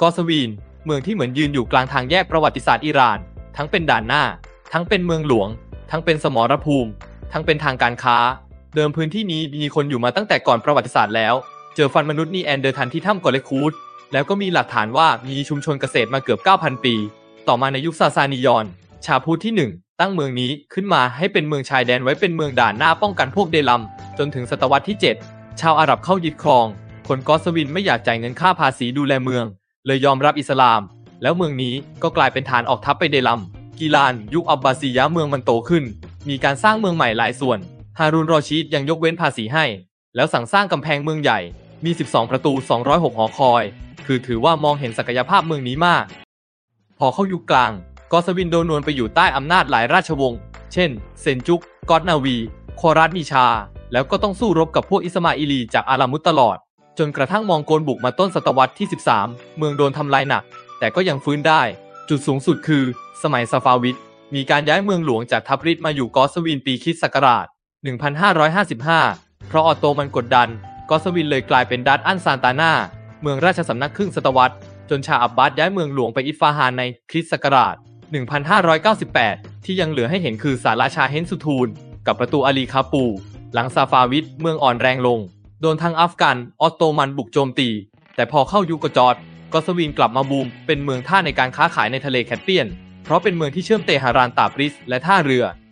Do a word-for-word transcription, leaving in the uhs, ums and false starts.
อสวีนเมืองที่เหมือนยืนอยู่กลางทางแยกประวัติศาสตร์อิหร่านทั้งเป็นด่านหน้าทั้งเป็นเมืองหลวงทั้งเป็นสมรภูมิทั้งเป็นทางการค้าเดิมพื้นที่นี้มีคนอยู่มาตั้งแต่ก่อนประวัติศาสตร์แล้วเจอฟันมนุษย์นีแอนเดอร์ทันที่ถ้ำกอเลคูดแล้วก็มีหลักฐานว่ามีชุมชนเกษตรมาเกือบ เก้าพัน ปีต่อมาในยุคซาซานียอนชาวพูทที่หนึ่งตั้งเมืองนี้ขึ้นมาให้เป็นเมืองชายแดนไว้เป็นเมืองด่านหน้าป้องกันพวกเดลัมจนถึงศตวรรษที่เจ็ดชาวอาหรับเข้ายึดครองคนกอสวินไม่อยากจ่ายเงินค่าภาษีดูแลเมืองเลยยอมรับอิสลามแล้วเมืองนี้ก็กลายเป็นฐานออกทัพไปเดลัมกีลานยุคอับบาซียะเมืองมันโตขึ้นมีการสร้างเมืองใหม่หลายส่วนฮารุนรอชีดยังยกเว้นภาษีให้แล้วสั่งสร้างกำแพงเมืองใหญ่มีสิบสองประตูสองร้อยหกหอคอยคือถือว่ามองเห็นศักยภาพเมืองนี้มากพอเข้ายุคกลางกอสวินโดนนวลไปอยู่ใต้อำนาจหลายราชวงศ์เช่นเซนจุกกอตนาวีโครัตนิชาแล้วก็ต้องสู้รบกับพวกอิสมาอิลีจากอารามุตตลอดจนกระทั่งมองโกลบุกมาต้นศตวรรษที่สิบสามเมืองโดนทำลายหนักแต่ก็ยังฟื้นได้จุดสูงสุดคือสมัยซาฟาวิดมีการย้ายเมืองหลวงจากทับริดมาอยู่กอสวินปีคริสต์ศักราชหนึ่งพันห้าร้อยห้าสิบห้าเพราะออตโตมันกดดันกอสวินเลยกลายเป็นดัตอันซานตานาเมืองราชสำนักครึ่งศตวรรษจนชาอับบาสย้ายเมืองหลวงไปอิสฟาฮานในคริสต์ศักราชหนึ่งพันห้าร้อยเก้าสิบแปดที่ยังเหลือให้เห็นคือศาลาชาเฮนสุทูลกับประตูอาลีคาปูหลังซาฟาวิดเมืองอ่อนแรงลงโดนทั้งอัฟกันออตโตมันบุกโจมตีแต่พอเข้ายุคกจอดกอสวินกลับมาบูมเป็นเมืองท่าในการค้าขายในทะเลแคสเปียนเพราะเป็นเมืองที่เชื่อมเตหะรานตาบริสและท่าเรือ